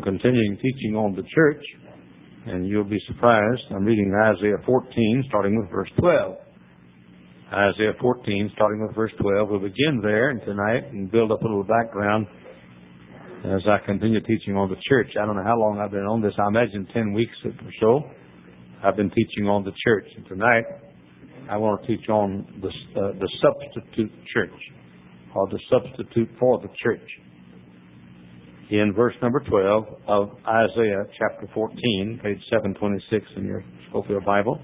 continuing teaching on the church, and you'll be surprised. I'm reading Isaiah 14, starting with verse 12. Isaiah 14, starting with verse 12. We'll begin there tonight and build up a little background as I continue teaching on the church. I don't know how long I've been on this. I imagine 10 weeks or so. I've been teaching on the church, and tonight I want to teach on the substitute church, or the substitute for the church. In verse number 12 of Isaiah chapter 14, page 726 in your Scofield Bible.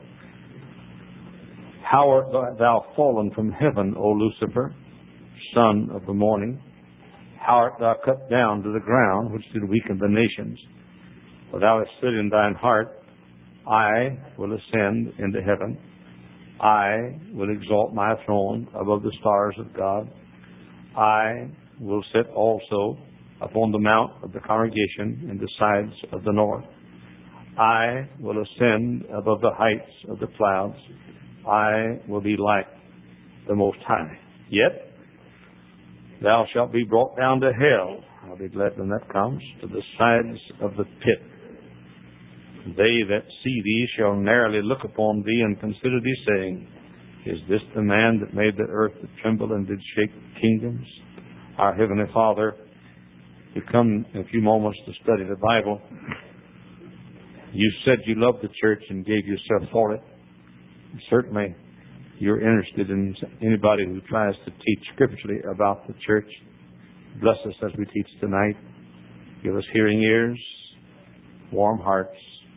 How art thou fallen from heaven, O Lucifer, son of the morning? How art thou cut down to the ground, which did weaken the nations? For thou hast said in thine heart, I will ascend into heaven. I will exalt my throne above the stars of God. I will sit also upon the mount of the congregation in the sides of the north. I will ascend above the heights of the clouds. I will be like the Most High. Yet thou shalt be brought down to hell. I'll be glad when that comes, to the sides of the pit. They that see thee shall narrowly look upon thee and consider thee, saying, Is this the man that made the earth to tremble and did shake kingdoms? Our Heavenly Father, we come in a few moments to study the Bible. You said you loved the church and gave yourself for it. Certainly, you're interested in anybody who tries to teach scripturally about the church. Bless us as we teach tonight. Give us hearing ears, warm hearts.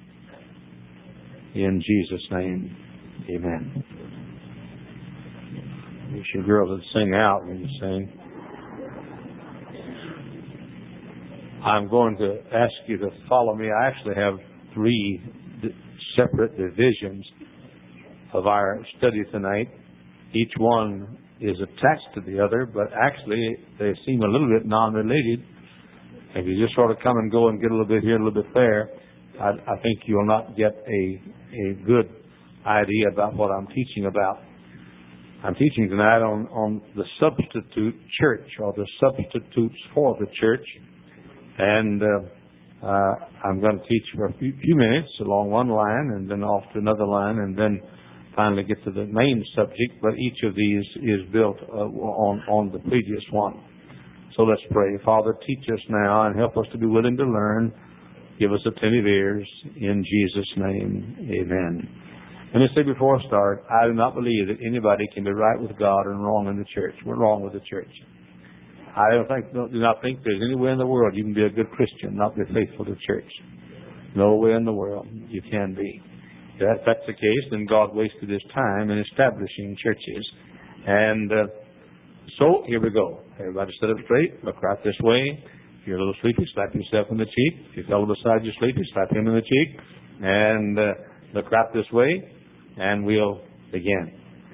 In Jesus' name, amen. You should girls that sing out when you sing. I'm going to ask you to follow me. I actually have three separate divisions of our study tonight. Each one is attached to the other, but actually they seem a little bit non-related. If you just sort of come and go and get a little bit here, a little bit there, I think you'll not get a good idea about what I'm teaching about. I'm teaching tonight on the substitute church, or the substitutes for the church. And I'm going to teach for a few minutes along one line and then off to another line and then finally get to the main subject. But each of these is built on the previous one. So let's pray. Father, teach us now and help us to be willing to learn. Give us attentive ears. In Jesus' name, amen. Let me say before I start, I do not believe that anybody can be right with God and wrong in the church. We're wrong with the church. I do not think there's anywhere in the world you can be a good Christian, not be faithful to church. Nowhere in the world you can be. If that's the case, then God wasted His time in establishing churches. And so here we go. Everybody sit up straight. Look right this way. If you're a little sleepy, slap yourself in the cheek. If you fellow beside you sleepy, slap him in the cheek. And look right this way. And we'll begin.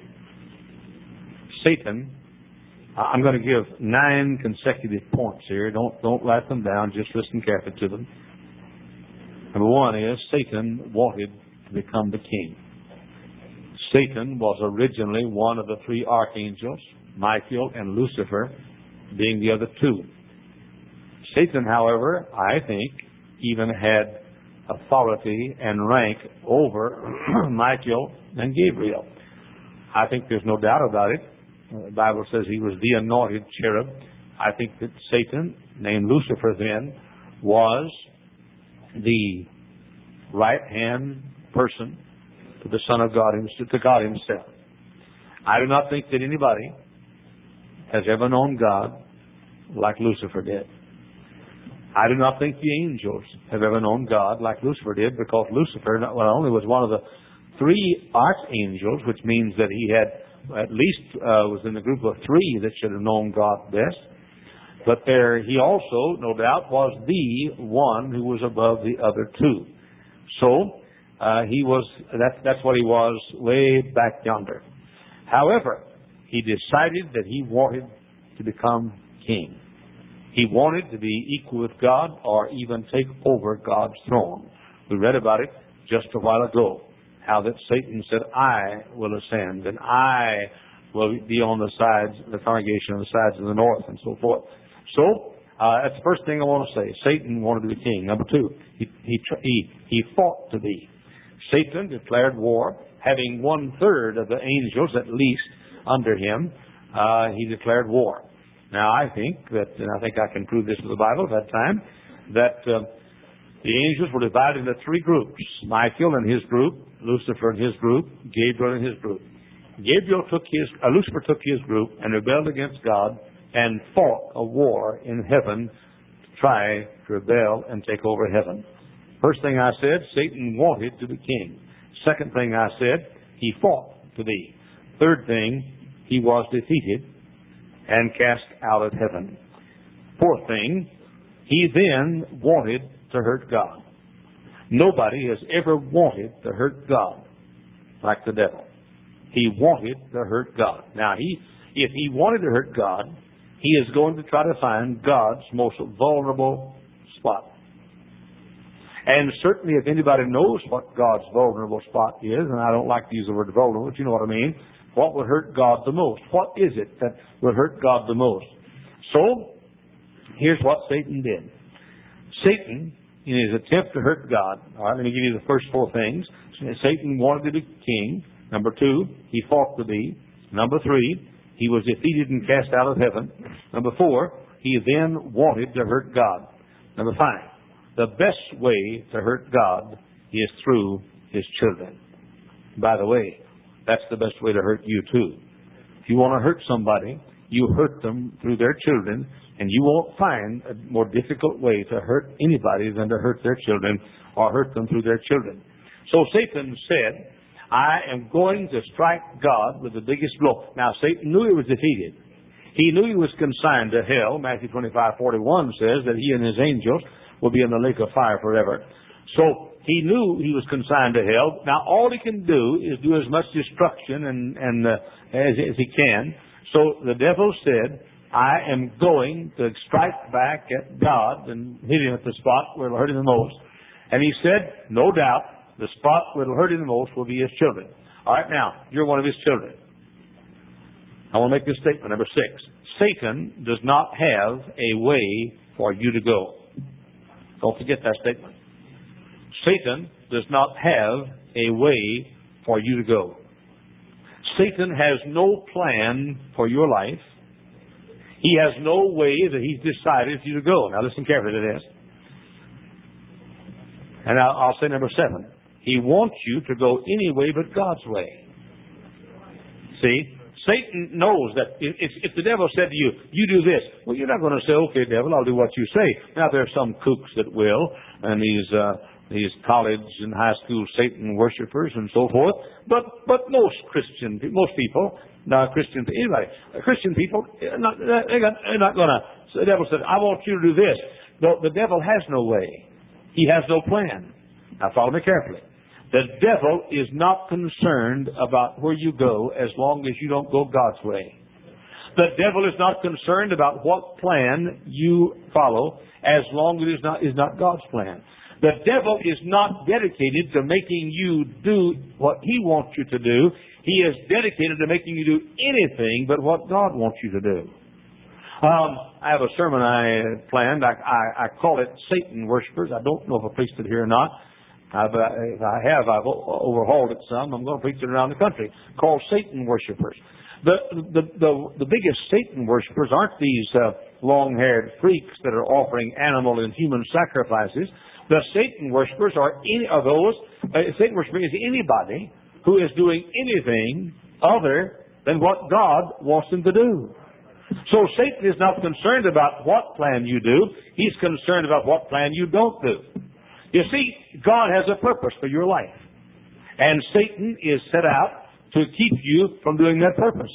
Satan. I'm going to give 9 consecutive points here. Don't write them down. Just listen carefully to them. Number 1 is Satan wanted to become the king. Satan was originally one of the 3 archangels, Michael and Lucifer being the other 2. Satan, however, I think, even had authority and rank over Michael and Gabriel. I think there's no doubt about it. The Bible says he was the anointed cherub. I think that Satan, named Lucifer then, was the right-hand person to the Son of God, to God Himself. I do not think that anybody has ever known God like Lucifer did. I do not think the angels have ever known God like Lucifer did, because Lucifer not only was one of the 3 archangels, which means that he had at least was in the group of 3 that should have known God best. But he also, no doubt, was the one who was above the other 2. So that's what he was way back yonder. However, he decided that he wanted to become king. He wanted to be equal with God, or even take over God's throne. We read about it just a while ago. How that Satan said, I will ascend, and I will be on the sides, the congregation on the sides of the north, and so forth. So, That's the first thing I want to say. Satan wanted to be king. Number two, he fought to be. Satan declared war, having 1/3 of the angels at least under him. He declared war. Now I think that, and I think I can prove this with the Bible at that time, that the angels were divided into three groups: Michael and his group, Lucifer and his group, Gabriel and his group. Lucifer took his group and rebelled against God and fought a war in heaven to try to rebel and take over heaven. First thing I said, Satan wanted to be king. Second thing I said, he fought to be. Third thing, he was defeated and cast out of heaven. Fourth thing, he then wanted to hurt God. Nobody has ever wanted to hurt God like the devil. He wanted to hurt God. Now, if he wanted to hurt God, he is going to try to find God's most vulnerable spot. And certainly if anybody knows what God's vulnerable spot is, and I don't like to use the word vulnerable, but you know what I mean, what would hurt God the most? What is it that would hurt God the most? So, here's what Satan did. Satan, in his attempt to hurt God, all right, let me give you the first four things. Satan wanted to be king. Number two, he fought to be. Number three, he was defeated and cast out of heaven. Number four, he then wanted to hurt God. Number five, the best way to hurt God is through his children. By the way, that's the best way to hurt you too. If you want to hurt somebody, you hurt them through their children, and you won't find a more difficult way to hurt anybody than to hurt their children or hurt them through their children. So Satan said, I am going to strike God with the biggest blow. Now, Satan knew he was defeated. He knew he was consigned to hell. Matthew 25:41 says that he and his angels will be in the lake of fire forever. So he knew he was consigned to hell. Now, all he can do is do as much destruction as he can. So the devil said, I am going to strike back at God and hit him at the spot where it'll hurt him the most. And he said, no doubt, the spot where it'll hurt him the most will be his children. All right, now, you're one of his children. I want to make this statement, number 6. Satan does not have a way for you to go. Don't forget that statement. Satan does not have a way for you to go. Satan has no plan for your life. He has no way that he's decided for you to go. Now listen carefully to this. And I'll say number 7. He wants you to go any way but God's way. See? Satan knows that if the devil said to you, you do this, well, you're not going to say, okay, devil, I'll do what you say. Now, there are some kooks that will, and these college and high school Satan worshipers and so forth, but most people, not Christian, anybody, Christian people, they're not going to, so the devil said, I want you to do this. No, the devil has no way. He has no plan. Now, follow me carefully. The devil is not concerned about where you go as long as you don't go God's way. The devil is not concerned about what plan you follow as long as it is not God's plan. The devil is not dedicated to making you do what he wants you to do. He is dedicated to making you do anything but what God wants you to do. I have a sermon I planned. I call it Satan Worshippers. I don't know if I preached it here or not. If I have, I've overhauled it some. I'm going to preach it around the country. Called Satan Worshippers. The biggest Satan worshippers aren't these long-haired freaks that are offering animal and human sacrifices. The Satan worshippers Satan worshipper is anybody who is doing anything other than what God wants them to do. So Satan is not concerned about what plan you do. He's concerned about what plan you don't do. You see, God has a purpose for your life. And Satan is set out to keep you from doing that purpose.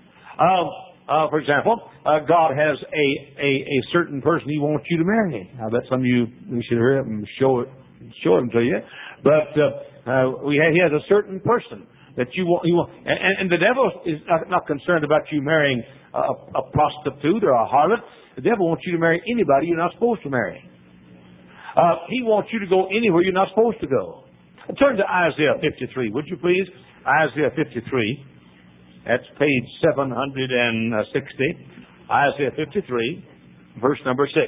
For example, God has a certain person he wants you to marry. I bet some of you should hear it and show him to you. But he has a certain person that you want. And the devil is not concerned about you marrying a prostitute or a harlot. The devil wants you to marry anybody you're not supposed to marry. He wants you to go anywhere you're not supposed to go. Turn to Isaiah 53, would you please? Isaiah 53. That's page 760. Isaiah 53. verse number 6.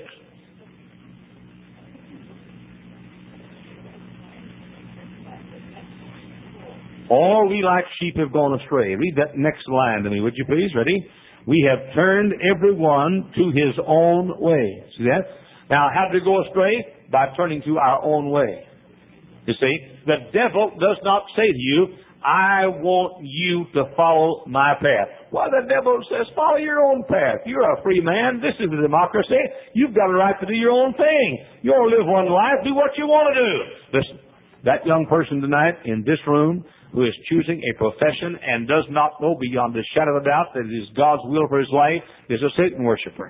All we like sheep have gone astray. Read that next line to me, would you please? Ready? We have turned everyone to his own way. See that? Now, how did we go astray? By turning to our own way. You see, the devil does not say to you, I want you to follow my path. Well, the devil says, follow your own path. You're a free man. This is a democracy. You've got a right to do your own thing. You want to live one life. Do what you want to do. Listen, that young person tonight in this room who is choosing a profession and does not know beyond a shadow of a doubt that it is God's will for his life is a Satan worshiper.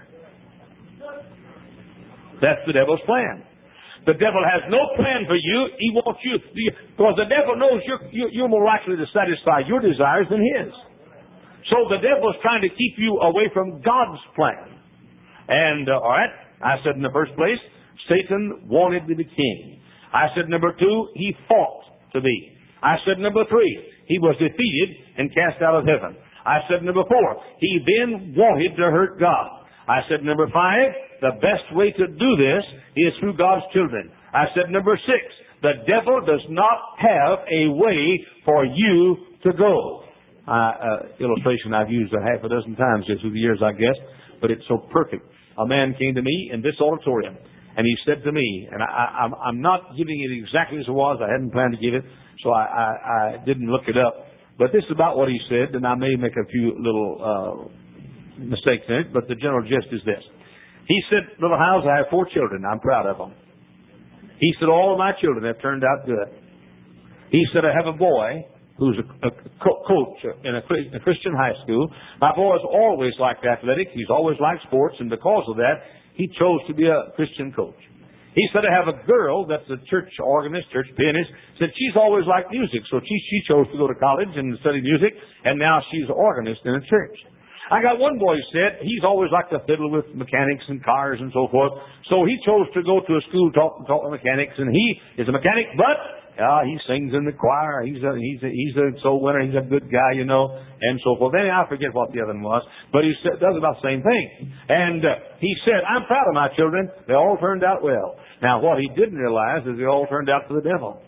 That's the devil's plan. The devil has no plan for you. He wants you, because the devil knows you're more likely to satisfy your desires than his. So the devil is trying to keep you away from God's plan. And, all right, I said in the first place, Satan wanted to be king. I said number 2, he fought to be. I said number 3, he was defeated and cast out of heaven. I said number 4, he then wanted to hurt God. I said number 5, the best way to do this is through God's children. I said number 6, the devil does not have a way for you to go. Illustration I've used a half a dozen times through the years, I guess, but it's so perfect. A man came to me in this auditorium, and he said to me, and I'm not giving it exactly as it was. I hadn't planned to give it, so I didn't look it up. But this is about what he said, and I may make a few little mistakes in it, but the general gist is this. He said, Brother Howes, I have 4 children. I'm proud of them. He said, all of my children have turned out good. He said, I have a boy who's a coach in a Christian high school. My boy's always liked athletics. He's always liked sports, and because of that, he chose to be a Christian coach. He said, I have a girl that's a church organist, church pianist, said she's always liked music, so she chose to go to college and study music, and now she's an organist in a church. I got one boy who said he's always liked to fiddle with mechanics and cars and so forth, so he chose to go to a school taught mechanics, and he is a mechanic, but he sings in the choir. He's a soul winner. He's a good guy, and so forth. Then I forget what the other one was, but he does about the same thing. And he said, I'm proud of my children. They all turned out well. Now, what he didn't realize is they all turned out for the devil.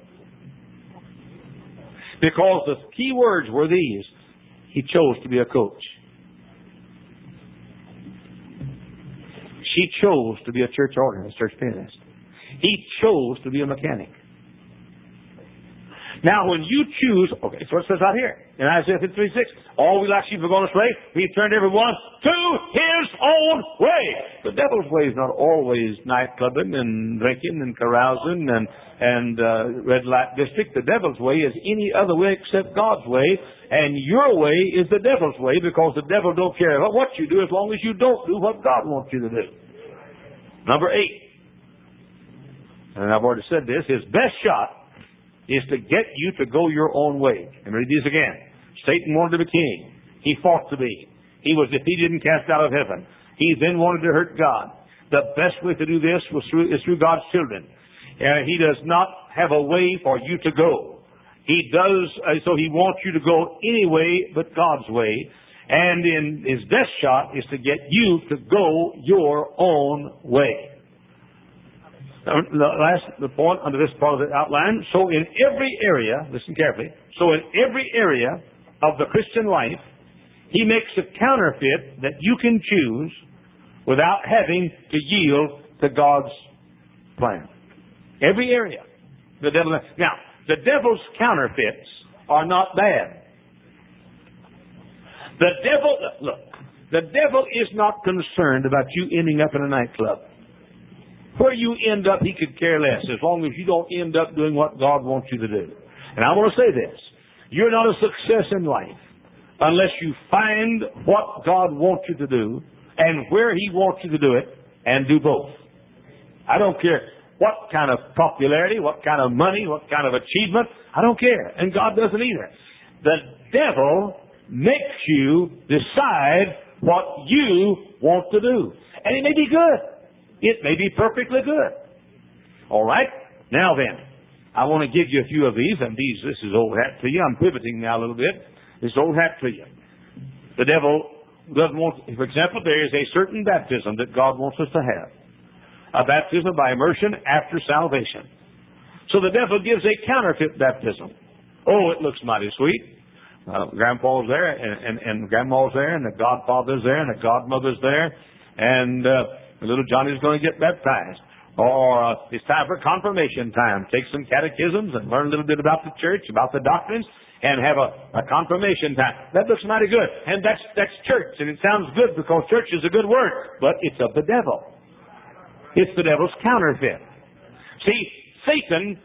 Because the key words were these. He chose to be a coach. She chose to be a church organist, church pianist. He chose to be a mechanic. Now, when you choose, okay, so it says out here in Isaiah 53:6, all we like sheep are going astray. He turned everyone to his own way. The devil's way is not always nightclubbing and drinking and carousing and red light district. The devil's way is any other way except God's way, and your way is the devil's way, because the devil don't care about what you do as long as you don't do what God wants you to do. Number 8, and I've already said this, his best shot is to get you to go your own way. And read these again. Satan wanted to be king. He fought to be. He was defeated and cast out of heaven. He then wanted to hurt God. The best way to do this is through God's children. He does not have a way for you to go. He does, so he wants you to go any way but God's way. And in his best shot is to get you to go your own way. The point under this part of the outline. So in every area, listen carefully, so in every area of the Christian life, he makes a counterfeit that you can choose without having to yield to God's plan. Every area. Now, the devil's counterfeits are not bad. The devil is not concerned about you ending up in a nightclub. Where you end up, he could care less, as long as you don't end up doing what God wants you to do. And I want to say this. You're not a success in life unless you find what God wants you to do and where he wants you to do it, and do both. I don't care what kind of popularity, what kind of money, what kind of achievement. I don't care. And God doesn't either. The devil makes you decide what you want to do. And it may be good. It may be perfectly good. All right? Now then, I want to give you a few of these, and this is old hat to you. I'm pivoting now a little bit. This old hat to you. The devil doesn't want, for example, there is a certain baptism that God wants us to have. A baptism by immersion after salvation. So the devil gives a counterfeit baptism. Oh, it looks mighty sweet. Grandpa's there, and Grandma's there, and the godfather's there, and the godmother's there, and little Johnny's going to get baptized. Or it's time for confirmation time. Take some catechisms and learn a little bit about the church, about the doctrines, and have a confirmation time. That looks mighty good. And that's church, and it sounds good because church is a good word, but it's of the devil. It's the devil's counterfeit. See, Satan,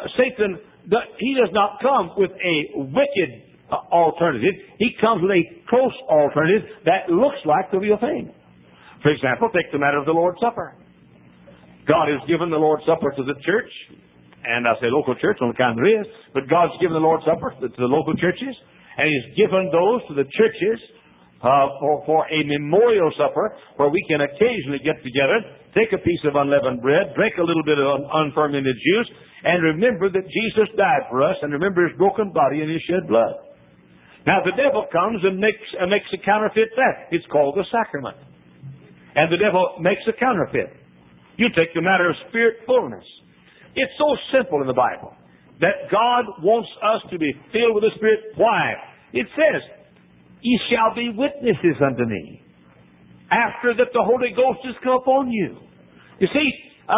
he does not come with a wicked alternative. He comes with a close alternative that looks like the real thing. For example, take the matter of the Lord's Supper. God has given the Lord's Supper to the church, and I say local church, on the kind there is, but God's given the Lord's Supper to the local churches, and He's given those to the churches for a memorial supper where we can occasionally get together, take a piece of unleavened bread, drink a little bit of unfermented juice, and remember that Jesus died for us, and remember His broken body and His shed blood. Now the devil comes and makes a counterfeit that. It's called the sacrament. And the devil makes a counterfeit. You take the matter of spirit fullness. It's so simple in the Bible that God wants us to be filled with the Spirit. Why? It says, "Ye shall be witnesses unto me, after that the Holy Ghost has come upon you." You see,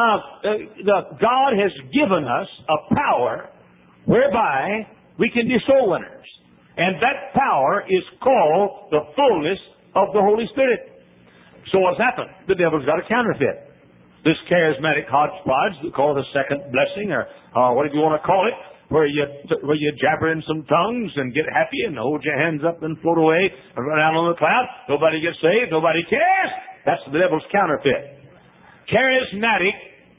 God has given us a power whereby we can be soul winners. And that power is called the fullness of the Holy Spirit. So what's happened? The devil's got a counterfeit. This charismatic hodgepodge, they call it a second blessing, or whatever you want to call it, where you jabber in some tongues and get happy and hold your hands up and float away and run out on the cloud. Nobody gets saved. Nobody cares. That's the devil's counterfeit. Charismatic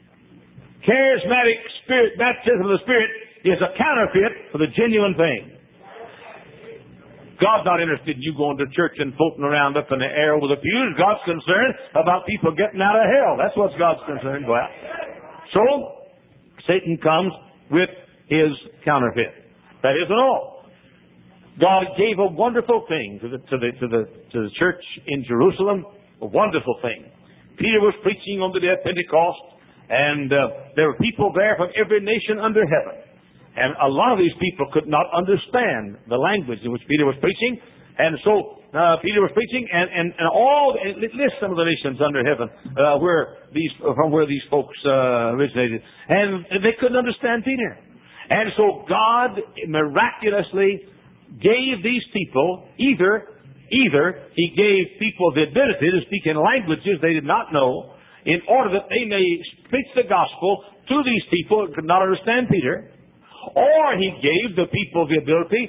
spirit, baptism of the Spirit is a counterfeit for the genuine thing. God's not interested in you going to church and floating around up in the air with the pews. God's concerned about people getting out of hell. That's what God's concerned about. So, Satan comes with his counterfeit. That isn't all. God gave a wonderful thing to the church in Jerusalem. A wonderful thing. Peter was preaching on the day of Pentecost, and there were people there from every nation under heaven. And a lot of these people could not understand the language in which Peter was preaching. And so Peter was preaching, and list some of the nations under heaven from where these folks originated. And they couldn't understand Peter. And so God miraculously gave these people, either He gave people the ability to speak in languages they did not know, in order that they may preach the gospel to these people who could not understand Peter. Or He gave the people the ability,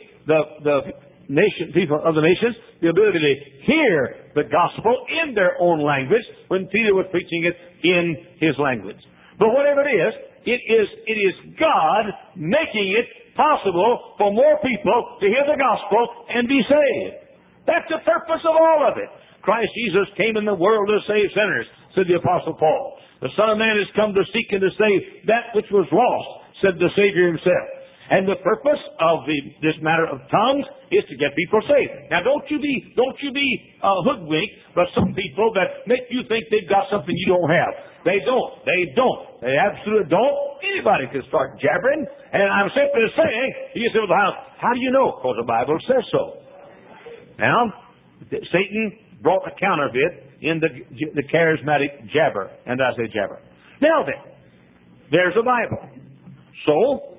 people of the nations, the ability to hear the gospel in their own language when Peter was preaching it in his language. But whatever it is God making it possible for more people to hear the gospel and be saved. That's the purpose of all of it. Christ Jesus came in the world to save sinners, said the Apostle Paul. The Son of Man has come to seek and to save that which was lost, said the Savior Himself. And the purpose of this matter of tongues is to get people saved. Now, don't you be hoodwinked by some people that make you think they've got something you don't have. They don't. They absolutely don't. Anybody can start jabbering. And I'm simply saying, you say, well, how do you know? Because the Bible says so. Now, Satan brought a counterfeit in the charismatic jabber. And I say jabber. Now then, there's a Bible. So,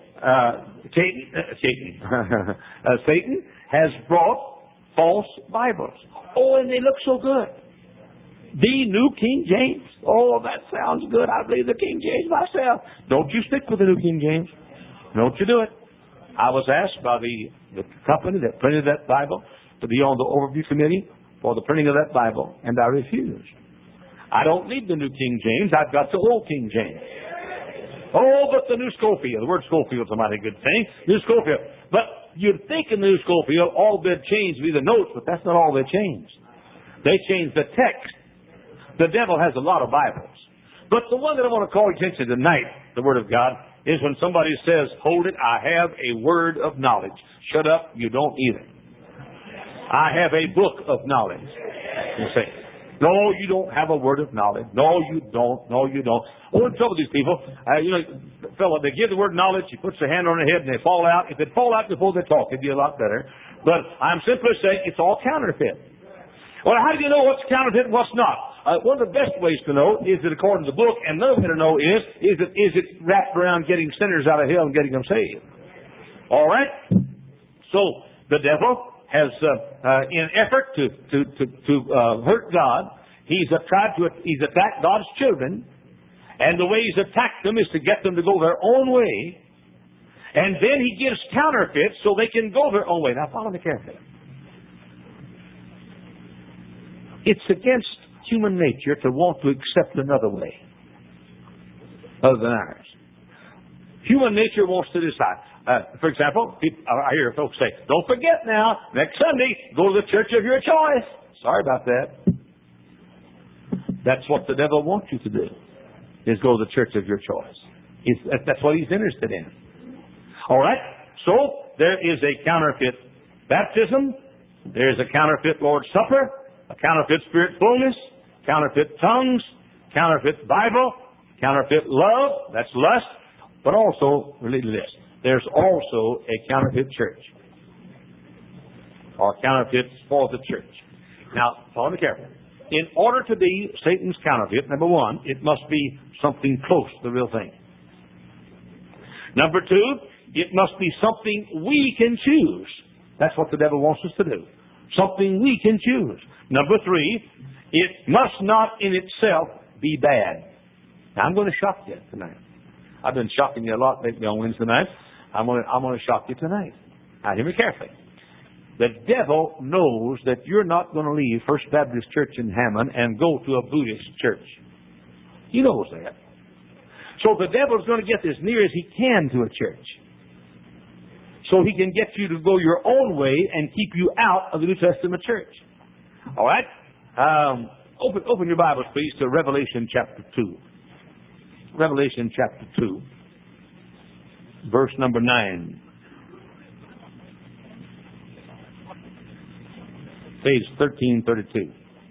Satan has brought false Bibles. Oh, and they look so good. The New King James. Oh, that sounds good. I believe the King James myself. Don't you stick with the New King James. Don't you do it. I was asked by the company that printed that Bible to be on the overview committee for the printing of that Bible, and I refused. I don't need the New King James. I've got the Old King James. Oh, but the New Schofield. The word Schofield's a mighty good thing. New Schofield. But you'd think in the New Schofield all they'd change would be the notes, but that's not all they changed. They changed the text. The devil has a lot of Bibles. But the one that I want to call attention tonight, the Word of God, is when somebody says, hold it, I have a word of knowledge. Shut up, you don't either. I have a book of knowledge. You say, no, you don't have a word of knowledge. No, you don't. No, you don't. Oh, the trouble with these people, fella, they give the word knowledge, he puts their hand on their head and they fall out. If they'd fall out before they talk, it'd be a lot better. But I'm simply saying it's all counterfeit. Well, how do you know what's counterfeit and what's not? One of the best ways to know is that according to the book, and another way to know is it wrapped around getting sinners out of hell and getting them saved. All right? So the devil has, in an effort to hurt God, he's attacked God's children, and the way he's attacked them is to get them to go their own way, and then he gives counterfeits so they can go their own way. Now follow me carefully. It's against human nature to want to accept another way other than ours. Human nature wants to decide. For example, I hear folks say, don't forget now, next Sunday, go to the church of your choice. Sorry about that. That's what the devil wants you to do, is go to the church of your choice. That's what he's interested in. All right? So, there is a counterfeit baptism. There's a counterfeit Lord's Supper, a counterfeit Spirit fullness, counterfeit tongues, counterfeit Bible, counterfeit love, that's lust, but also, related to this, there's also a counterfeit church, or counterfeit for the church. Now, follow me carefully. In order to be Satan's counterfeit, number one, it must be something close to the real thing. Number two, it must be something we can choose. That's what the devil wants us to do. Something we can choose. Number three, it must not in itself be bad. Now, I'm going to shock you tonight. I've been shocking you a lot lately on Wednesday night. I'm going to shock you tonight. Now, hear me carefully. The devil knows that you're not going to leave First Baptist Church in Hammond and go to a Buddhist church. He knows that. So the devil's going to get as near as he can to a church, so he can get you to go your own way and keep you out of the New Testament church. All right? Open your Bibles, please, to Revelation chapter 2. Revelation chapter 2, verse number 9. Page 1332.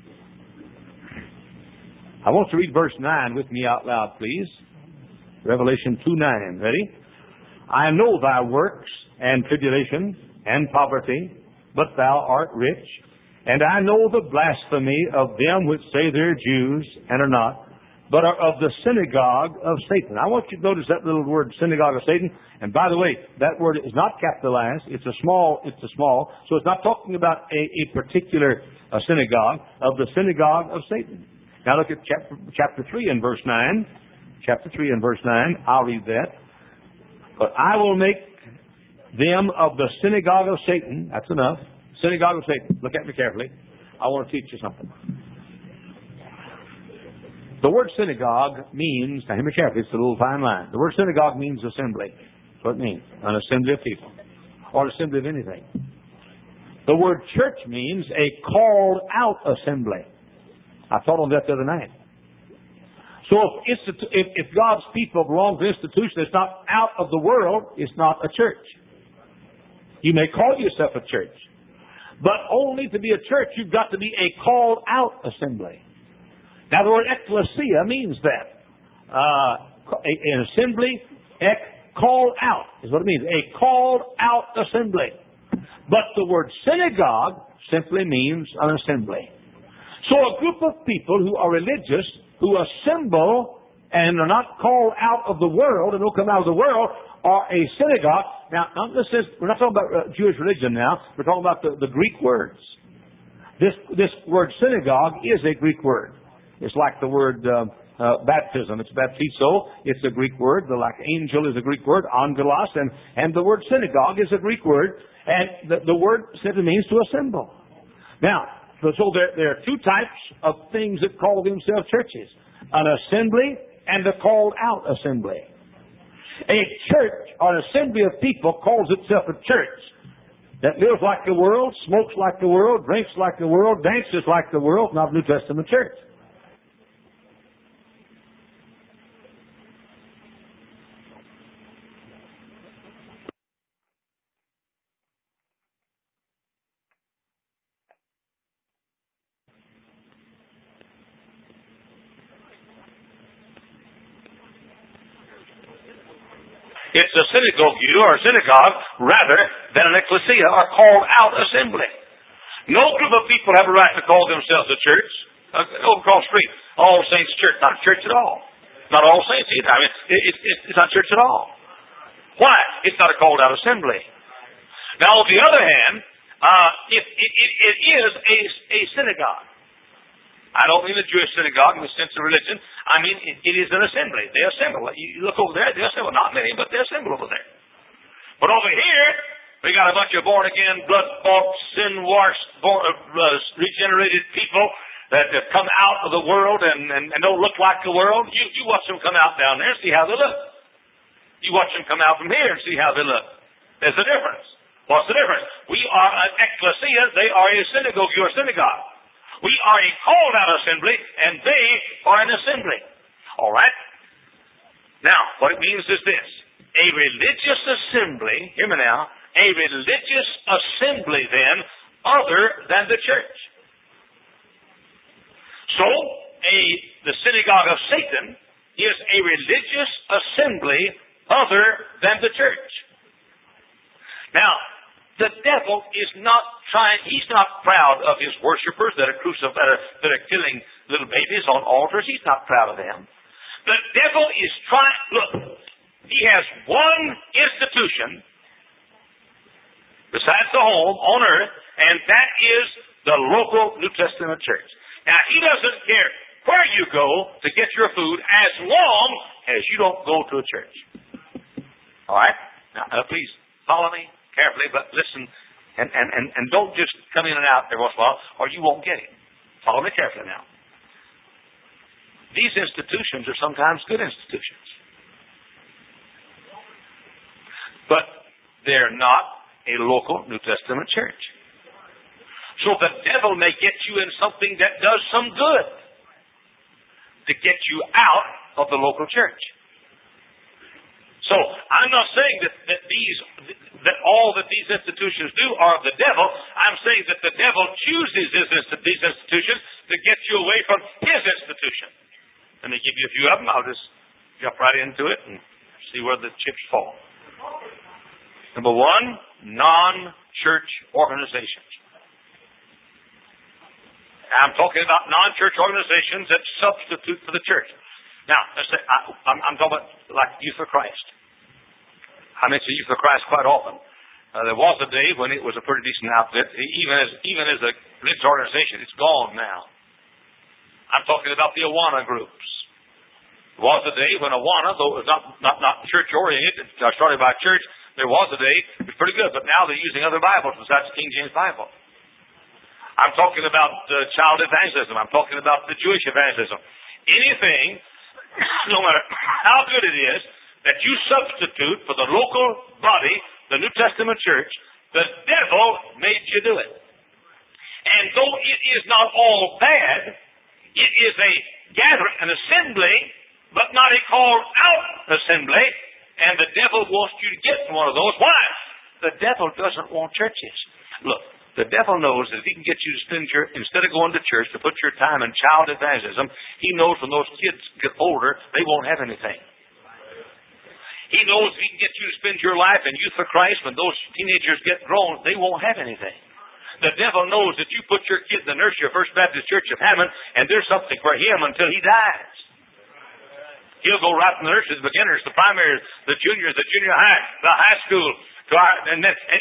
I want to read verse 9 with me out loud, please. Revelation 2:9. Ready? I know thy works and tribulation and poverty, but thou art rich. And I know the blasphemy of them which say they're Jews and are not, but are of the synagogue of Satan. I want you to notice that little word, synagogue of Satan. And by the way, that word is not capitalized. It's a small. So it's not talking about a particular synagogue, of the synagogue of Satan. Now look at chapter 3 and verse 9. Chapter 3 and verse 9. I'll read that. But I will make them of the synagogue of Satan. That's enough. Synagogue of Satan. Look at me carefully. I want to teach you something. The word synagogue means, now hear me carefully, it's a little fine line. The word synagogue means assembly. That's what it means. An assembly of people. Or an assembly of anything. The word church means a called out assembly. I taught on that the other night. So if God's people belong to an institution that's not out of the world, it's not a church. You may call yourself a church, but only to be a church, you've got to be a called out assembly. Now, the word ecclesia means that. An assembly, called out is what it means. A called out assembly. But the word synagogue simply means an assembly. So a group of people who are religious, who assemble and are not called out of the world and don't come out of the world, are a synagogue. Now, we're not talking about Jewish religion now. We're talking about the Greek words. This word synagogue is a Greek word. It's like the word baptism. It's baptizo. It's a Greek word. Like angel is a Greek word, angelos, and the word synagogue is a Greek word, and the word simply means to assemble. Now, so there are two types of things that call themselves churches: an assembly and a called out assembly. A church or an assembly of people calls itself a church that lives like the world, smokes like the world, drinks like the world, dances like the world, not a New Testament church. It's a synagogue or synagogue rather than an ecclesia or called out assembly. No group of people have a right to call themselves a church. Over across the street, All Saints Church, not a church at all. Not All Saints either. I mean, it's not church at all. Why? It's not a called out assembly. Now, on the other hand, it is a synagogue. I don't mean a Jewish synagogue in the sense of religion. I mean, it is an assembly. They assemble. You look over there, they assemble. Not many, but they assemble over there. But over here, we got a bunch of born-again, blood-bought, sin-washed, regenerated people that have come out of the world and don't look like the world. You watch them come out down there and see how they look. You watch them come out from here and see how they look. There's a difference. What's the difference? We are an ecclesia. They are a synagogue. You're a synagogue. We are a called out assembly, and they are an assembly. All right? Now, what it means is this. A religious assembly, hear me now, a religious assembly then, other than the church. So, the synagogue of Satan is a religious assembly other than the church. Now, the devil is not he's not proud of his worshipers that are that are killing little babies on altars. He's not proud of them. The devil is look, he has one institution besides the home on earth, and that is the local New Testament church. Now, he doesn't care where you go to get your food as long as you don't go to a church. All right? Now, please follow me carefully, but listen, and don't just come in and out every once in a while, or you won't get it. Follow me carefully now. These institutions are sometimes good institutions, but they're not a local New Testament church. So the devil may get you in something that does some good to get you out of the local church. So I'm not saying that all that these institutions do are of the devil. I'm saying that the devil chooses these institutions to get you away from his institution. Let me give you a few of them. I'll just jump right into it and see where the chips fall. Number one, non-church organizations. I'm talking about non-church organizations that substitute for the church. Now, let's say I'm talking about like Youth for Christ. I mention Youth for Christ quite often. There was a day when it was a pretty decent outfit, even as a religious organization. It's gone now. I'm talking about the Awana groups. There was a day when Awana, though it was not church-oriented, started by church, there was a day it was pretty good, but now they're using other Bibles besides the King James Bible. I'm talking about child evangelism. I'm talking about the Jewish evangelism. Anything, no matter how good it is, that you substitute for the local body, the New Testament church, the devil made you do it. And though it is not all bad, it is a gathering, an assembly, but not a called out assembly, and the devil wants you to get in one of those. Why? The devil doesn't want churches. Look, the devil knows that if he can get you to spend instead of going to church, to put your time in child evangelism, he knows when those kids get older, they won't have anything. He knows if he can get you to spend your life in Youth for Christ, when those teenagers get grown, they won't have anything. The devil knows that you put your kid in the nursery of First Baptist Church of Hammond, and there's something for him until he dies. He'll go right from the nursery, the beginners, the primary, the juniors, the junior high, the high school, in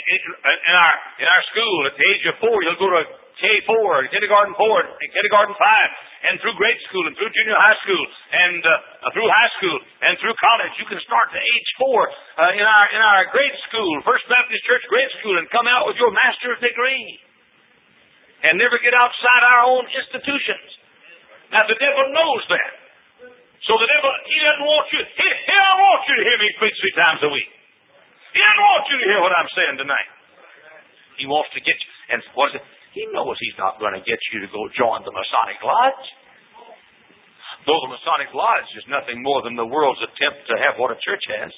our school at the age of 4, he'll go to K4, kindergarten 4, and kindergarten 5, and through grade school, and through junior high school, and through high school, and through college. You can start at age 4 in our grade school, First Baptist Church grade school, and come out with your master's degree, and never get outside our own institutions. Now the devil knows that. So the devil, he doesn't want you. I want you to hear me preach 3 times a week. He doesn't want you to hear what I'm saying tonight. He wants to get you. And what is it? He knows he's not going to get you to go join the Masonic Lodge. Though the Masonic Lodge is nothing more than the world's attempt to have what a church has.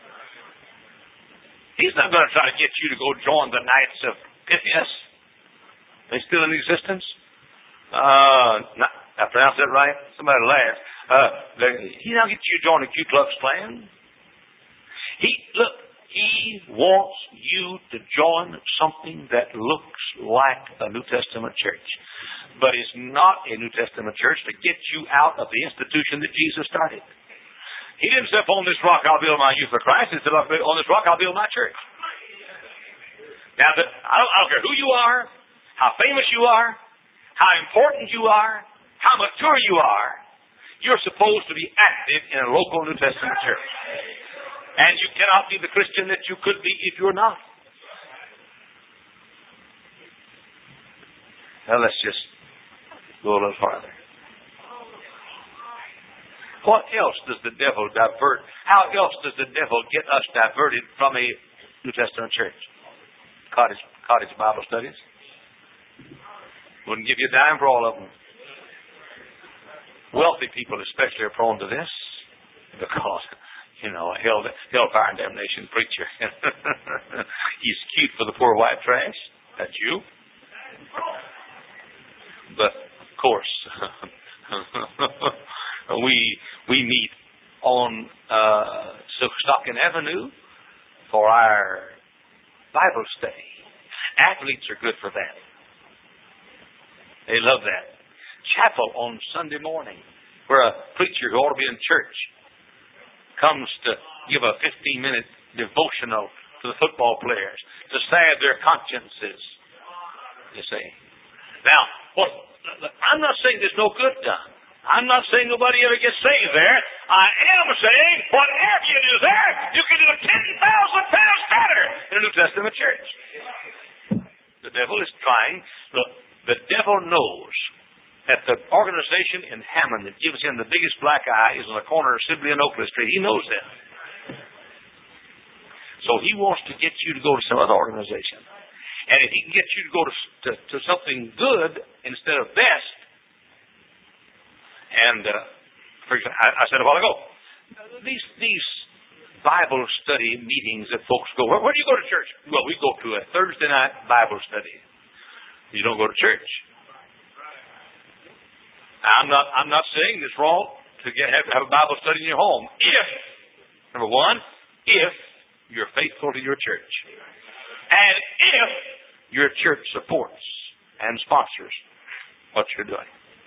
He's not going to try to get you to go join the Knights of Pythias. They still in existence? I pronounced that right? Somebody laughed. He's not going to get you to join the Ku Klux Klan. He wants you to join something that looks like a New Testament church, but is not a New Testament church to get you out of the institution that Jesus started. He didn't say, "On this rock I'll build my youth for Christ." He said, "On this rock I'll build my church." Now, I don't care who you are, how famous you are, how important you are, how mature you are. You're supposed to be active in a local New Testament church. And you cannot be the Christian that you could be if you're not. Now let's just go a little farther. What else does the devil divert? How else does the devil get us diverted from a New Testament church? Cottage Bible studies. Wouldn't give you a dime for all of them. Wealthy people especially are prone to this because, a hellfire and damnation preacher. He's cute for the poor white trash. That's you. But, of course, we meet on Silkstocking Avenue for our Bible study. Athletes are good for that. They love that. Chapel on Sunday morning, where a preacher who ought to be in church comes to give a 15-minute devotional to the football players, to salve their consciences, you see. Now, I'm not saying there's no good done. I'm not saying nobody ever gets saved there. I am saying whatever you do there, you can do it 10,000 times better in a New Testament church. The devil is trying. Look, the devil knows that the organization in Hammond that gives him the biggest black eye is on the corner of Sibley and Oakley Street. He knows that. So he wants to get you to go to some other organization. And if he can get you to go to something good instead of best, and for example, I said a while ago, these Bible study meetings that folks go, where do you go to church? Well, we go to a Thursday night Bible study. You don't go to church. I'm not saying it's wrong to have a Bible study in your home if, number one, if you're faithful to your church, and if your church supports and sponsors what you're doing.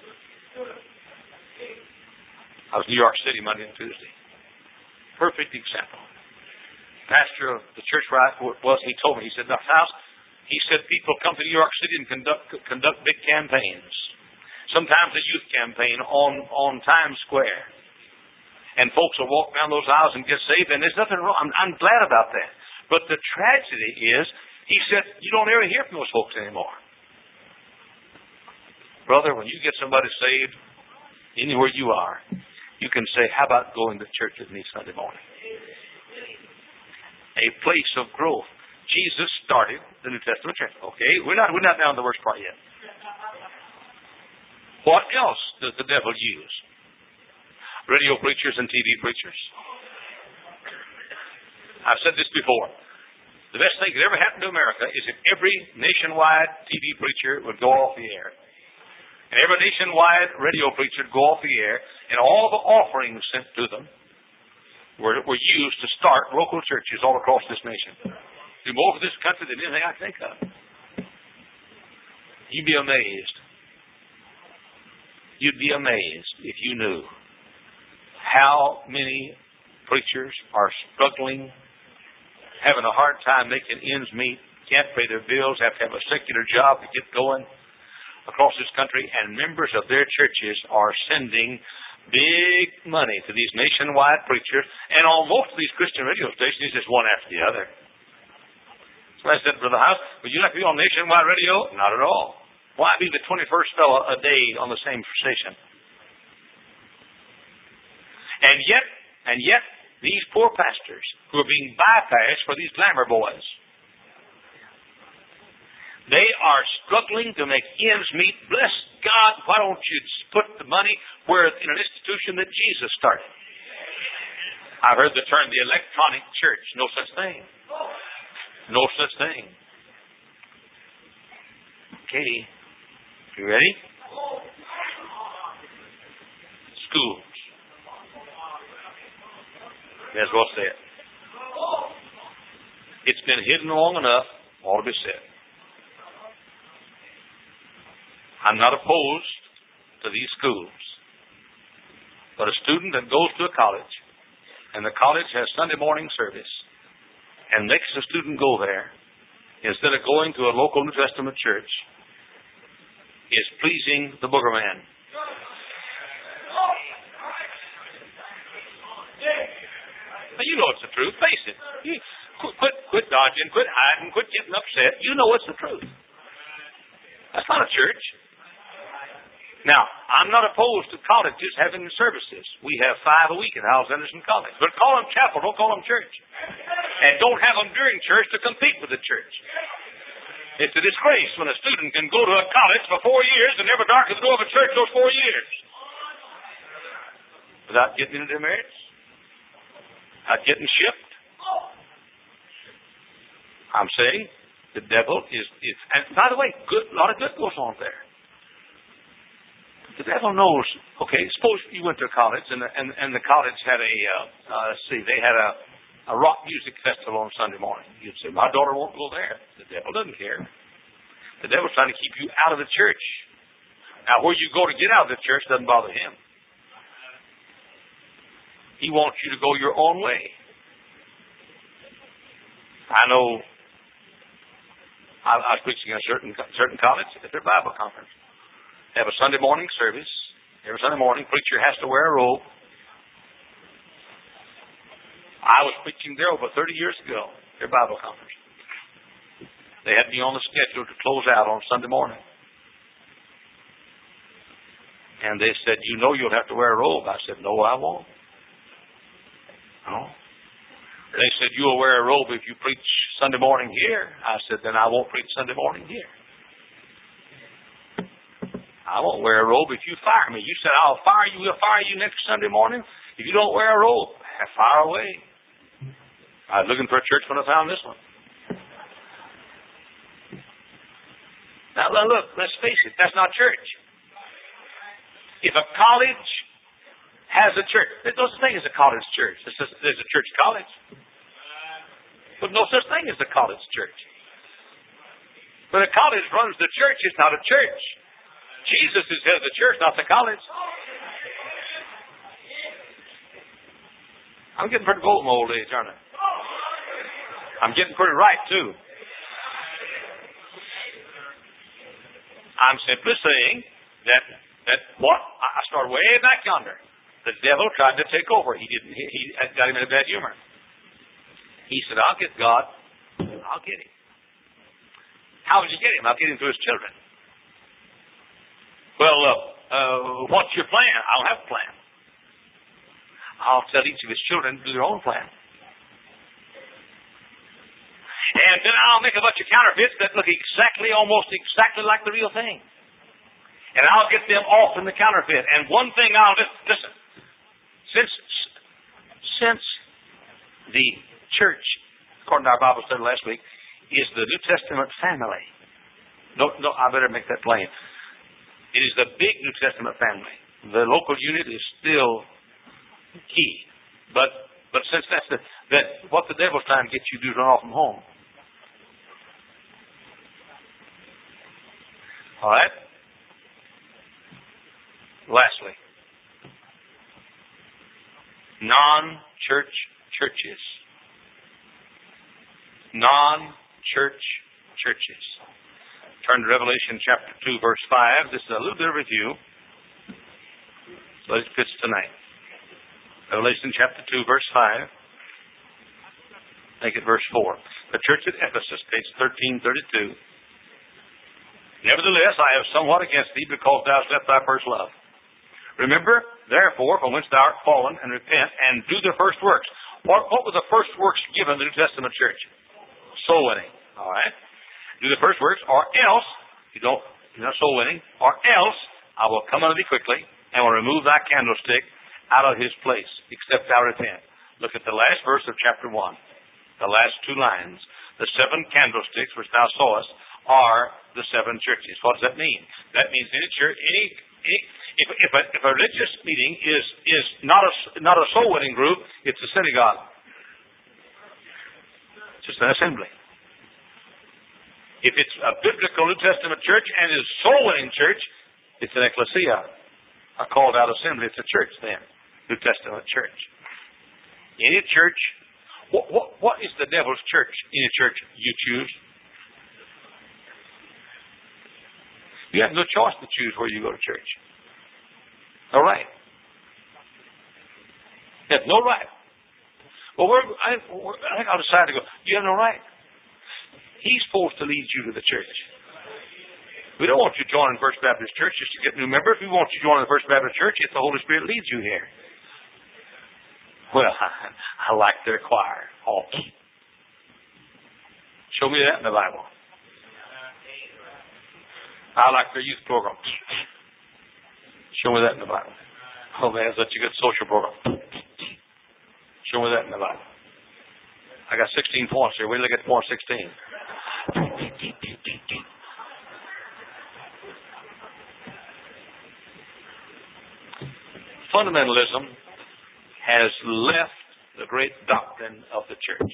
I was in New York City Monday and Tuesday. Perfect example. Pastor of the church where I was, he told me, he said, "Dr. House," he said, "people come to New York City and conduct big campaigns. Sometimes a youth campaign on Times Square. And folks will walk down those aisles and get saved, and there's nothing wrong. I'm glad about that. But the tragedy is," he said, "you don't ever hear from those folks anymore." Brother, when you get somebody saved, anywhere you are, you can say, "How about going to church with me Sunday morning?" A place of growth. Jesus started the New Testament church. Okay, we're not down to the worst part yet. What else does the devil use? Radio preachers and TV preachers. I've said this before. The best thing that ever happened to America is if every nationwide TV preacher would go off the air. And every nationwide radio preacher would go off the air, and all the offerings sent to them were used to start local churches all across this nation. Do more for this country than anything I can think of. You'd be amazed. You'd be amazed if you knew how many preachers are struggling, having a hard time making ends meet, can't pay their bills, have to have a secular job to get going across this country, and members of their churches are sending big money to these nationwide preachers, and on most of these Christian radio stations, just one after the other. So I said, "Brother House, would you like to be on nationwide radio?" Not at all. Why be the 21st fellow a day on the same station? And yet, these poor pastors who are being bypassed for these glamour boys, they are struggling to make ends meet. Bless God, why don't you put the money where in an institution that Jesus started? I've heard the term the electronic church. No such thing. No such thing. Okay. You ready? Schools. May as well say it. It's been hidden long enough, ought to be said. I'm not opposed to these schools. But a student that goes to a college, and the college has Sunday morning service, and makes the student go there, instead of going to a local New Testament church, is pleasing the booger man. Now, you know it's the truth. Face it. Quit dodging, quit hiding, quit getting upset. You know it's the truth. That's not a church. Now, I'm not opposed to colleges having services. We have 5 a week at Howells Anderson College. But call them chapel, don't call them church. And don't have them during church to compete with the church. It's a disgrace when a student can go to a college for 4 years and never darken the door of a church those 4 years. Without getting into their merits. Without getting shipped. I'm saying the devil is and by the way, a lot of good goes on there. The devil knows. Okay, suppose you went to college and the college had they had a rock music festival on Sunday morning. You'd say, my daughter won't go there. The devil doesn't care. The devil's trying to keep you out of the church. Now, where you go to get out of the church doesn't bother him. He wants you to go your own way. I know I was preaching at a certain college at their Bible conference. They have a Sunday morning service. Every Sunday morning, preacher has to wear a robe. I was preaching there over 30 years ago, their Bible conference. They had me on the schedule to close out on Sunday morning. And they said, you know you'll have to wear a robe. I said, no, I won't. No. They said, you'll wear a robe if you preach Sunday morning here. I said, then I won't preach Sunday morning here. I won't wear a robe if you fire me. You said, I'll fire you. We'll fire you next Sunday morning if you don't wear a robe. Fire away. I was looking for a church when I found this one. Now, look, let's face it. That's not church. If a college has a church, there's no such thing as a college church. There's a church college. But no such thing as a college church. When a college runs the church, it's not a church. Jesus is head of the church, not the college. I'm getting pretty old in my old age, aren't I? I'm getting pretty right, too. I'm simply saying that what I started way back yonder. The devil tried to take over. He got him in a bad humor. He said, I'll get God. I'll get him. How would you get him? I'll get him through his children. Well, what's your plan? I don't have a plan. I'll tell each of his children to do their own plan. And then I'll make a bunch of counterfeits that look almost exactly like the real thing. And I'll get them off in the counterfeit. And one thing listen, since the church, according to our Bible study last week, is the New Testament family. No, I better make that plain. It is the big New Testament family. The local unit is still key. But since that's what the devil's trying to get you to do is run off from home. All right? Lastly, non-church churches. Non-church churches. Turn to Revelation chapter 2, verse 5. This is a little bit of review, but it fits tonight. Revelation chapter 2, verse 5. Make it verse 4. The church at Ephesus, page 1332. Nevertheless, I have somewhat against thee, because thou hast left thy first love. Remember, therefore, from whence thou art fallen, and repent, and do the first works. What were the first works given the New Testament church? Soul winning. All right? Do the first works, or else, you're not soul winning, or else I will come unto thee quickly, and will remove thy candlestick out of his place, except thou repent. Look at the last verse of chapter 1. The last 2 lines. The 7 candlesticks which thou sawest are the 7 churches. What does that mean? That means any church, if a religious meeting is not a soul winning group, it's a synagogue. It's just an assembly. If it's a biblical New Testament church and is a soul-winning church, it's an ecclesia, a called-out assembly. It's a church then, New Testament church. Any church, what is the devil's church? Any church you choose. You have no choice to choose where you go to church. No right. You have no right. Well, I think I'll decide to go. You have no right. He's supposed to lead you to the church. We don't want you joining First Baptist Church just to get a new member. If we want you joining the First Baptist Church, it's the Holy Spirit leads you here. Well, I like their choir. Oh. Show me that in the Bible. I like their youth program. Show me that in the Bible. Oh man, it's such a good social program. Show me that in the Bible. I got 16 points here. We look at point 16. Fundamentalism has left the great doctrine of the church.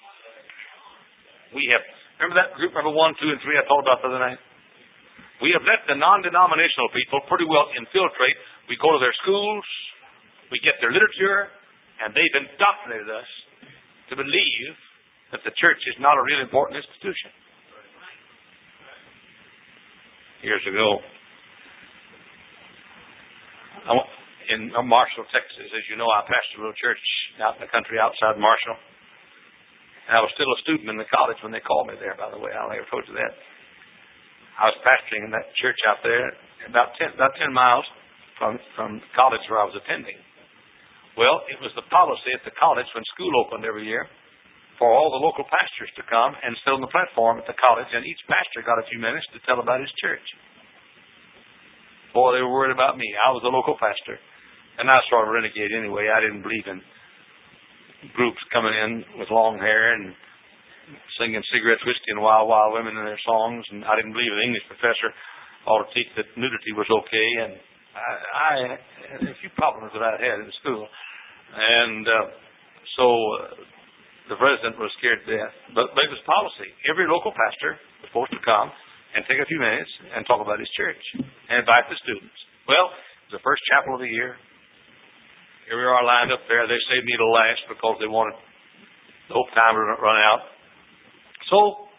We have, remember that group number 1, 2, and 3 I told about the other night? We have let the non-denominational people pretty well infiltrate. We go to their schools, we get their literature, and they've indoctrinated us to believe that the church is not a really important institution. Years ago, in Marshall, Texas, as you know, I pastored a little church out in the country outside Marshall. And I was still a student in the college when they called me there, by the way. I never told you that. I was pastoring in that church out there about 10 miles from the college where I was attending. Well, it was the policy at the college when school opened every year for all the local pastors to come and sit on the platform at the college, and each pastor got a few minutes to tell about his church. Boy, they were worried about me. I was a local pastor, and I was sort of a renegade anyway. I didn't believe in groups coming in with long hair and singing cigarettes, whiskey, and wild, wild women in their songs, and I didn't believe an English professor ought to teach that nudity was okay, and I had a few problems that I had in school. And so the president was scared to death. But it was policy. Every local pastor was supposed to come and take a few minutes and talk about his church and invite the students. Well, it was the first chapel of the year. Here we are lined up there. They saved me to last because they wanted the whole time to run out. So,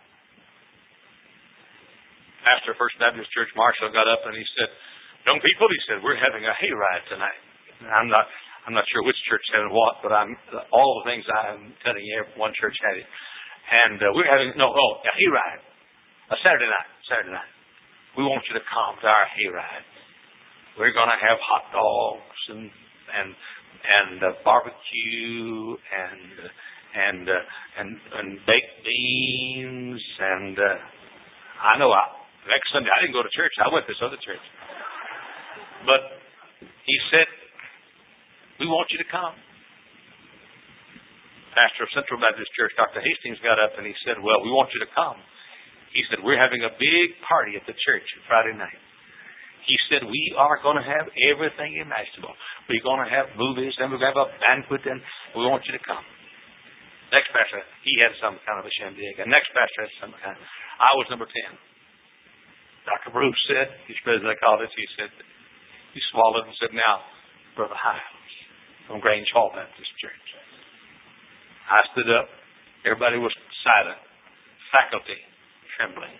Pastor of First Baptist Church, Marshall, got up and he said, "Young people," he said, "we're having a hayride tonight." I'm not sure which church had what, but all the things I'm telling you, one church had it. And we're having a hayride, a Saturday night. We want you to come to our hayride. We're going to have hot dogs and barbecue and baked beans and I know next Sunday I didn't go to church. I went to this other church. But he said, "We want you to come." Pastor of Central Baptist Church, Dr. Hastings, got up and he said, "Well, we want you to come." He said, "We're having a big party at the church Friday night." He said, "We are going to have everything imaginable. We're going to have movies and we're going to have a banquet and we want you to come." Next pastor, he had some kind of a shindig. And next pastor had some kind. I was number 10. Dr. Bruce said, he's president of college, he said, he swallowed and said, "Now, Brother Hiles from Grange Hall Baptist Church." I stood up. Everybody was silent. Faculty trembling.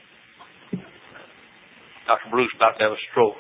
Dr. Bruce about to have a stroke.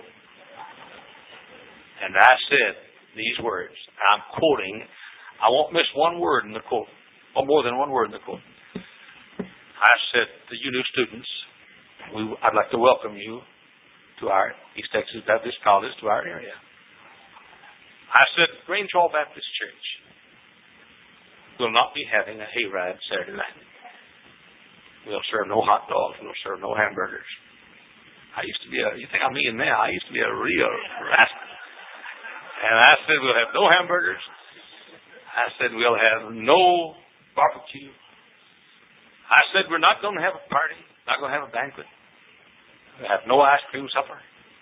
And I said these words. I'm quoting. I won't miss one word in the quote. Or more than one word in the quote. I said to you new students, I'd like to welcome you to our East Texas Baptist College, to our area. I said, Grange Hall Baptist Church will not be having a hayride Saturday night. We'll serve no hot dogs. We'll serve no hamburgers. I used to be you think I'm mean now? I used to be a real rascal. And I said, we'll have no hamburgers. I said, we'll have no barbecue. I said, we're not going to have a party. Not going to have a banquet. We'll have no ice cream supper.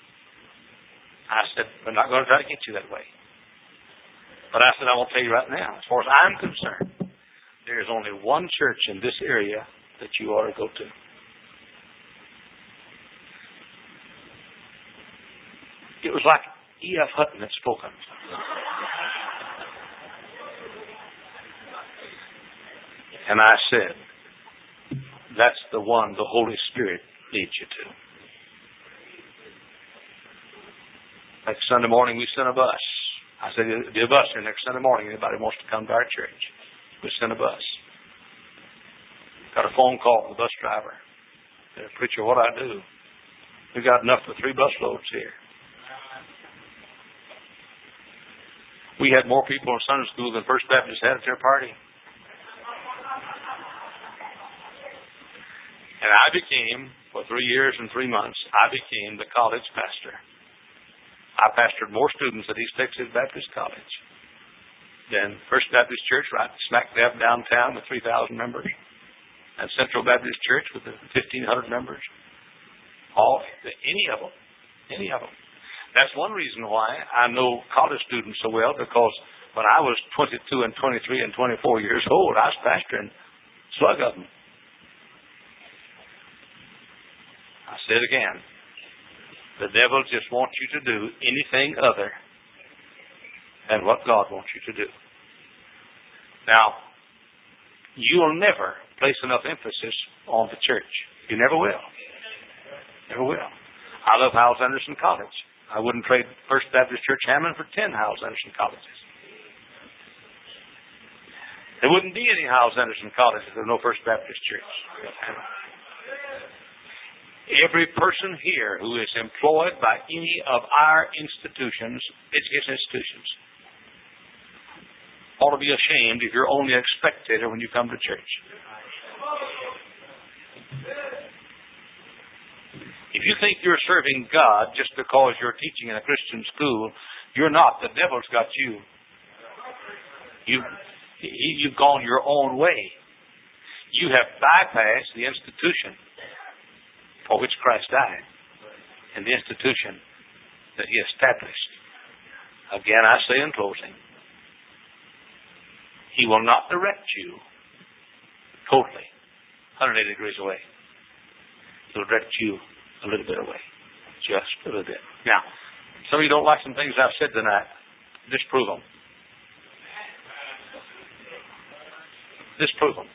I said, we're not going to try to get you that way. But I said, I will tell you right now, as far as I'm concerned, There's only one church in this area that you ought to go to. It was like E.F. Hutton had spoken. And I said, that's the one the Holy Spirit leads you to. Next Sunday morning, we sent a bus. I said, there'll be a bus here next Sunday morning. Anybody wants to come to our church? We sent a bus. Got a phone call from the bus driver. Said, preacher, what I do? We got enough for 3 bus loads here. We had more people in Sunday school than First Baptist had at their party. And I became, for 3 years and 3 months, I became the college pastor. I pastored more students at East Texas Baptist College than First Baptist Church right smack dab downtown with 3,000 members, and Central Baptist Church with 1,500 members. Any of them. That's one reason why I know college students so well, because when I was 22 and 23 and 24 years old, I was pastoring a slug of them. I say it again. The devil just wants you to do anything other than what God wants you to do. Now, you will never place enough emphasis on the church. You never will. Never will. I love Howells Anderson College. I wouldn't trade First Baptist Church Hammond for 10 Howells Anderson colleges. There wouldn't be any Howells Anderson colleges if there were no First Baptist Church. Every person here who is employed by any of our institutions, education institutions, ought to be ashamed if you're only a spectator when you come to church. If you think you're serving God just because you're teaching in a Christian school, you're not. The devil's got you. You've gone your own way. You have bypassed the institution for which Christ died, and the institution that He established. Again, I say in closing, He will not direct you totally 180 degrees away. He'll direct you a little bit away, just a little bit. Now, some of you don't like some things I've said tonight. Disprove them. Disprove them.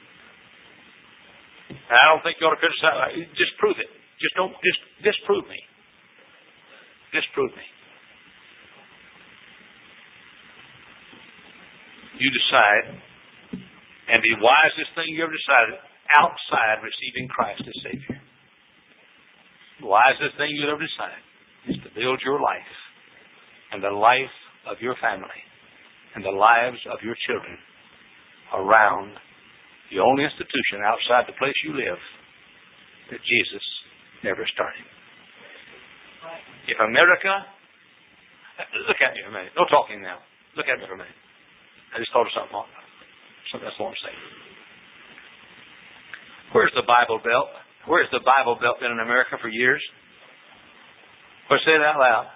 I don't think you ought to criticize. Just prove it. Just disprove me. Disprove me. You decide, and the wisest thing you ever decided outside receiving Christ as Savior. The wisest thing you ever decided is to build your life and the life of your family and the lives of your children around the only institution outside the place you live that Jesus never started. If America, look at me for a minute. No talking now. Look at me for a minute. I just thought of something else I want to say. Where's the Bible Belt? Where's the Bible Belt been in America for years? Well, say it out loud.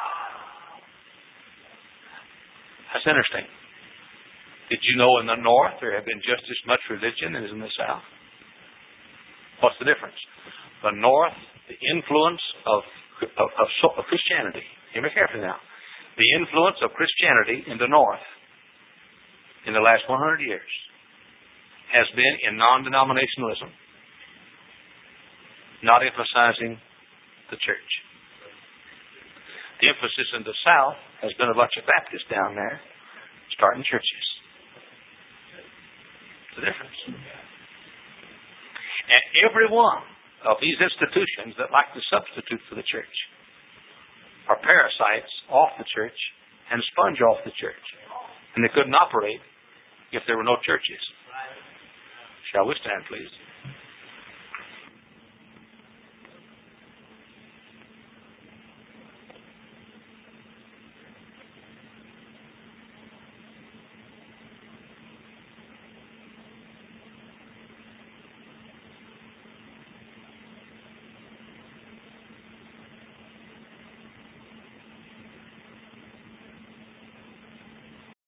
That's interesting. Did you know in the North there have been just as much religion as in the South? What's the difference? The North, the influence of Christianity. Hear me carefully now. The influence of Christianity in the North in the last 100 years has been in non-denominationalism, not emphasizing the church. The emphasis in the South has been a bunch of Baptists down there starting churches. The difference. And every one of these institutions that like to substitute for the church are parasites off the church and sponge off the church. And they couldn't operate if there were no churches. Shall we stand, please?